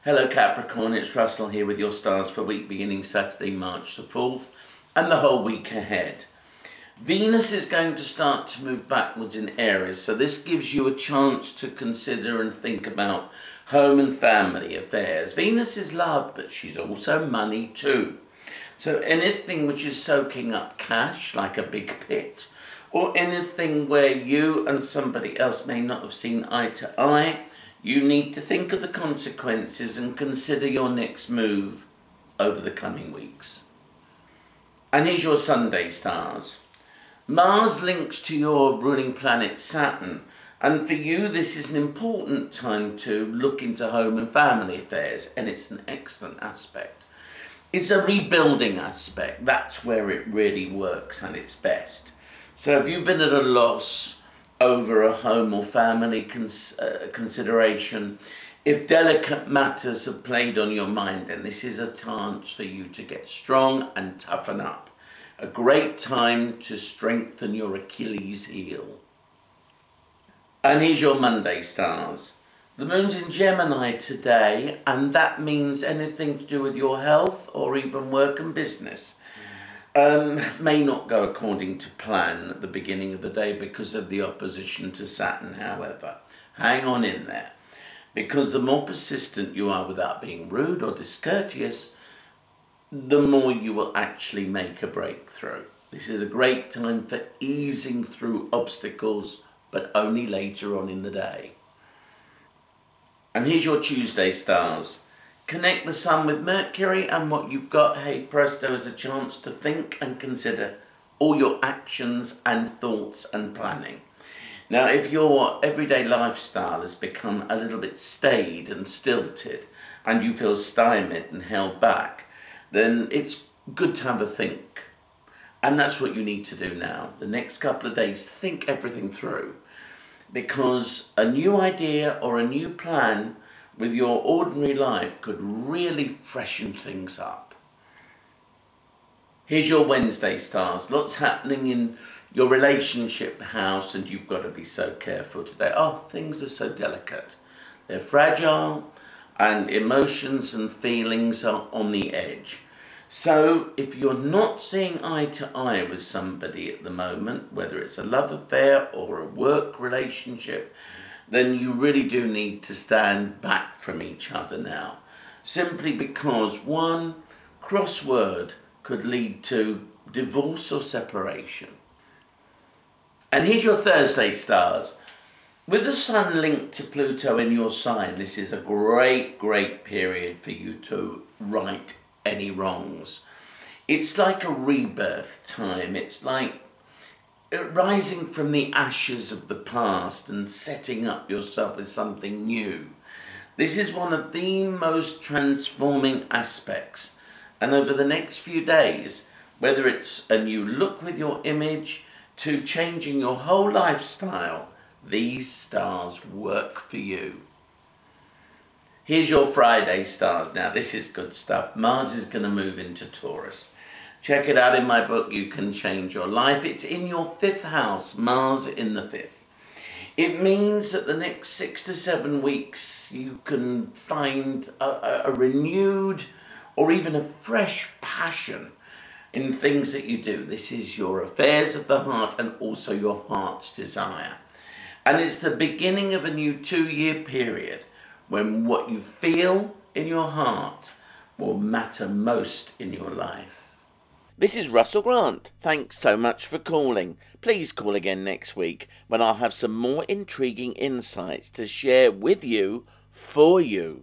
Hello Capricorn, it's Russell here with your stars for week beginning Saturday, March the 4th and the whole week ahead. Venus is going to start to move backwards in Aries, so this gives you a chance to consider and think about home and family affairs. Venus is love, but she's also money too. So anything which is soaking up cash, like a big pit, or anything where you and somebody else may not have seen eye to eye, you need to think of the consequences and consider your next move over the coming weeks. And here's your Sunday stars. Mars links to your ruling planet Saturn, and for you this is an important time to look into home and family affairs, and it's an excellent aspect. It's a rebuilding aspect. That's where it really works and it's best. So if you've been at a loss over a home or family consideration, if delicate matters have played on your mind, then this is a chance for you to get strong and toughen up. A great time to strengthen your Achilles heel. And here's your Monday stars. The moon's in Gemini today, and that means anything to do with your health or even work and business may not go according to plan at the beginning of the day because of the opposition to Saturn. However, hang on in there, because the more persistent you are without being rude or discourteous, the more you will actually make a breakthrough. This is a great time for easing through obstacles, but only later on in the day. And here's your Tuesday stars. Connect the Sun with Mercury, and what you've got, hey presto, is a chance to think and consider all your actions and thoughts and planning. Now, if your everyday lifestyle has become a little bit staid and stilted, and you feel stymied and held back, then it's good to have a think. And that's what you need to do now. The next couple of days, think everything through, because a new idea or a new plan with your ordinary life could really freshen things up. Here's your Wednesday stars. Lots happening in your relationship house, and you've got to be so careful today. Oh, things are so delicate. They're fragile, and emotions and feelings are on the edge. So if you're not seeing eye to eye with somebody at the moment, whether it's a love affair or a work relationship, then you really do need to stand back from each other now. Simply because one crossword could lead to divorce or separation. And here's your Thursday stars. With the Sun linked to Pluto in your sign, this is a great period for you to right any wrongs. It's like a rebirth time. It's like rising from the ashes of the past and setting up yourself as something new. This is one of the most transforming aspects. And over the next few days, whether it's a new look with your image to changing your whole lifestyle, these stars work for you. Here's your Friday stars. Now, this is good stuff. Mars is going to move into Taurus. Check it out in my book, You Can Change Your Life. It's in your 5th house, Mars in the 5th. It means that the next 6 to 7 weeks you can find a renewed or even a fresh passion in things that you do. This is your affairs of the heart and also your heart's desire. And it's the beginning of a new 2-year period when what you feel in your heart will matter most in your life. This is Russell Grant. Thanks so much for calling. Please call again next week when I'll have some more intriguing insights to share with you, for you.